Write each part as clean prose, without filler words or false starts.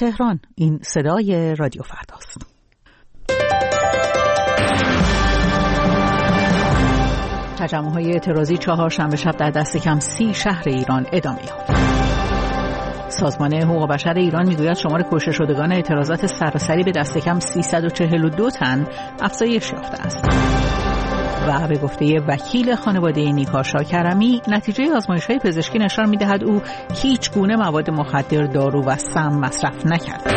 تهران، این صدای رادیو فرداست. تجمع‌های اعتراضی چهارشنبه شب در دست کم 30 شهر ایران ادامه یافت. سازمان حقوق بشر ایران میگوید شمار کشته شدگان اعتراضات سراسری به دست کم 342 تن افزایش یافته است. و به گفته وکیل خانواده نیکا شاکرمی، نتیجه آزمایش‌های پزشکی نشان می‌دهد او هیچ گونه مواد مخدر، دارو و سم مصرف نکرده.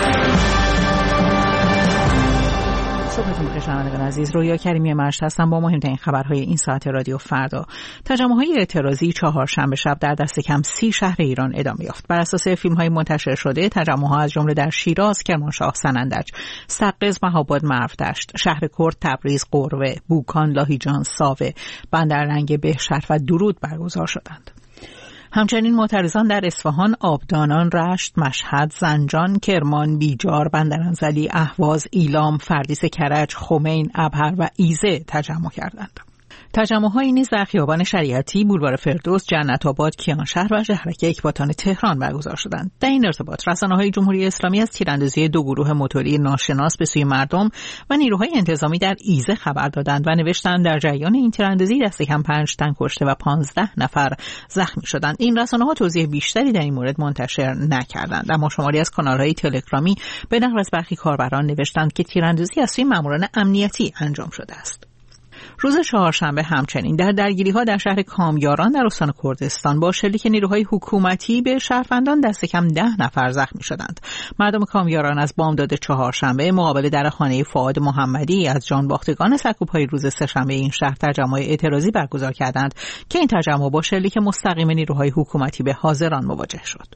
صبحتون بخیر شنوندگان عزیز، رویا کریمی مشت هستم با مهمترین خبرهای این ساعت رادیو فردا. تجمع‌های اعتراضی چهارشنبه شب در دست کم 30 شهر ایران ادامه یافت. بر اساس فیلم‌های منتشر شده، تجمع‌ها از جمله در شیراز، کرمانشاه، سنندج، سقز، مهاباد، مرودشت، شهر کرد، تبریز، قروه، بوکان، لاهیجان، ساوه، بندرلنگ، بهشهر و درود برگزار شدند. همچنین معترضان در اصفهان، آبدانان، رشت، مشهد، زنجان، کرمان، بیجار، بندرانزلی، اهواز، ایلام، فردیس کرج، خمین، ابهر و ایزه تجمع کردند. تجمع‌هایی نیز در خیابان شریعتی، بولوار فردوس، جنت آباد، کیانشهر و شهرک اکباتان تهران برگزار شدند. در این ارتباط رسانه‌های جمهوری اسلامی از تیراندازی 2 گروه موتوری ناشناس به سوی مردم و نیروهای انتظامی در ایزه خبر دادند و نوشتند در جریان این تیراندازی دست کم 5 تن کشته و 15 نفر زخمی شدند. این رسانه‌ها توضیح بیشتری در این مورد منتشر نکردند، اما شماری از کانال‌های تلگرامی به نقل از برخی کاربران نوشتند که تیراندازی از سوی ماموران امنیتی انجام شده است. روز چهارشنبه همچنین در درگیری‌ها در شهر کامیاران در استان کردستان با شلیک نیروهای حکومتی به شهروندان دست کم 10 نفر زخمی شدند. مردم کامیاران از بامداد چهارشنبه مقابل در خانه فؤاد محمدی از جانباختگان سرکوب‌های روز سه‌شنبه این شهر تجمع اعتراضی برگزار کردند که این تجمع با شلیک مستقیم نیروهای حکومتی به حاضران مواجه شد.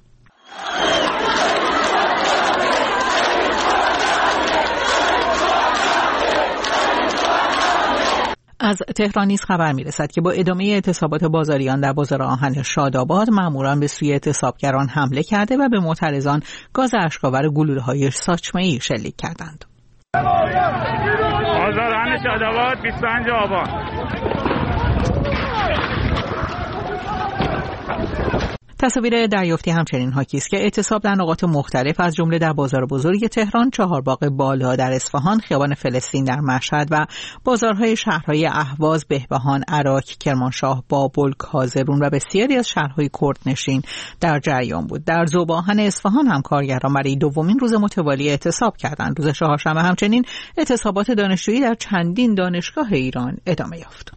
از تهران نیز خبر می‌رسد که با ادامه اعتصابات بازاریان در بازار آهن شاداباد، ماموران به سوی اعتصابگران حمله کرده و به معترضان گاز اشک‌آور و گلوله‌های ساچمه‌ای شلیک کردند. بازار آهن شاداباد 25 آبان. تصاویر دریافتی همچنین حاکی است که اعتصاب در نقاط مختلف از جمله در بازار بزرگ تهران، چهارباغ بالا در اصفهان، خیابان فلسطین در مشهد و بازارهای شهرهای اهواز، بهبهان، عراق، کرمانشاه، بابل، کازرون و بسیاری از شهرهای کردنشین در جریان بود. در ذوب‌آهن اصفهان هم کارگران برای دومین روز متوالی اعتصاب کردند. روز چهارشنبه همچنین اعتصابات دانشجویی در چندین دانشگاه ایران ادامه یافت.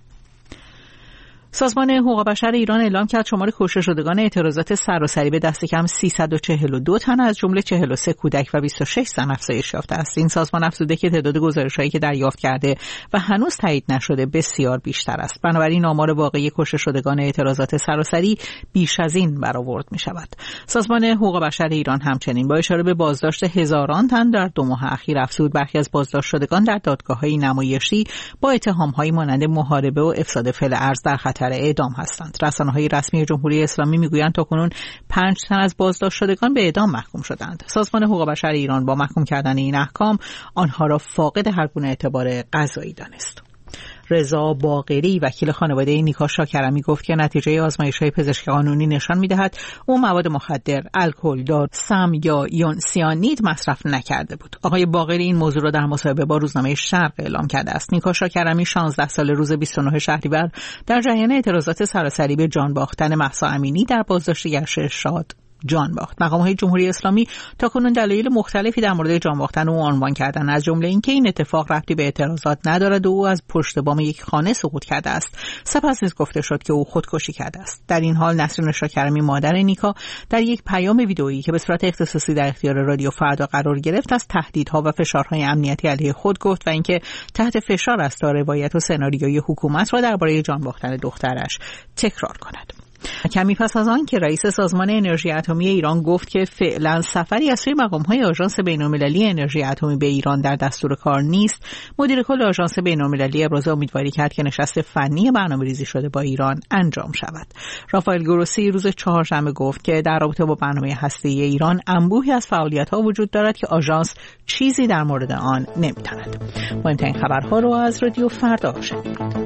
سازمان حقوق بشر ایران اعلام کرد شمار کشته شدگان اعتراضات سراسری به دست کم 342 تن از جمله 43 کودک و 26 زن افزایش یافته است. این سازمان افزوده که تعداد گزارش‌هایی که دریافت کرده و هنوز تایید نشده بسیار بیشتر است. بنابراین آمار واقعی کشته شدگان اعتراضات سراسری بیش از این برآورد می‌شود. سازمان حقوق بشر ایران همچنین با اشاره به بازداشت هزاران تن در 2 ماه اخیر افزود برخی از بازداشت شدگان در دادگاه‌های نمایشی با اتهام‌هایی مانند محاربه و افساد فعل ارض در خطر اعدام هستند. رسانه‌های رسمی جمهوری اسلامی میگویند تاکنون 5 تن از بازداشت شدگان به اعدام محکوم شدند. سازمان حقوق بشر ایران با محکوم کردن این احکام آنها را فاقد هر گونه اعتبار قضایی دانست. رضا باقری وکیل خانواده نیکا شاکرمی گفت که نتیجه آزمایش‌های پزشکی قانونی نشان می‌دهد او مواد مخدر، الکل، دارو، سم یا یون سیانید مصرف نکرده بود. آقای باقری این موضوع را در مصاحبه با روزنامه شرق اعلام کرده است. نیکا شاکرمی 16 سال روز 29 شهریور در جریان اعتراضات سراسری به جان باختن مهسا امینی در بازداشت ارشاد جان باخت. مقام‌های جمهوری اسلامی تاکنون دلایل مختلفی در مورد جان باختن او عنوان کردند، از جمله اینکه این اتفاق ربطی به اعتراضات ندارد و او از پشت بام یک خانه سقوط کرده است. سپس نیز گفته شد که او خودکشی کرده است. در این حال نسرین شاکرمی مادر نیکا در یک پیام ویدئویی که به صورت اختصاصی در اختیار رادیو فردا قرار گرفت از تهدیدها و فشارهای امنیتی علیه خود گفت و اینکه تحت فشار است تا روایت و سناریوی حکومت را درباره جان باختن دخترش تکرار کند. کمی پس از آن که رئیس سازمان انرژی اتمی ایران گفت که فعلا سفری از سوی مقام‌های آژانس بین‌المللی انرژی اتمی به ایران در دستور کار نیست، مدیر کل آژانس بین‌المللی ابراز امیدواری کرد که نشست فنی برنامه‌ریزی شده با ایران انجام شود. رافائل گروسی روز چهارشنبه گفت که در رابطه با برنامه هسته‌ای ایران انبوهی از فعالیت‌ها وجود دارد که آژانس چیزی در مورد آن نمی‌داند. مهمترین خبرها رو از رادیو فردا شنیدید.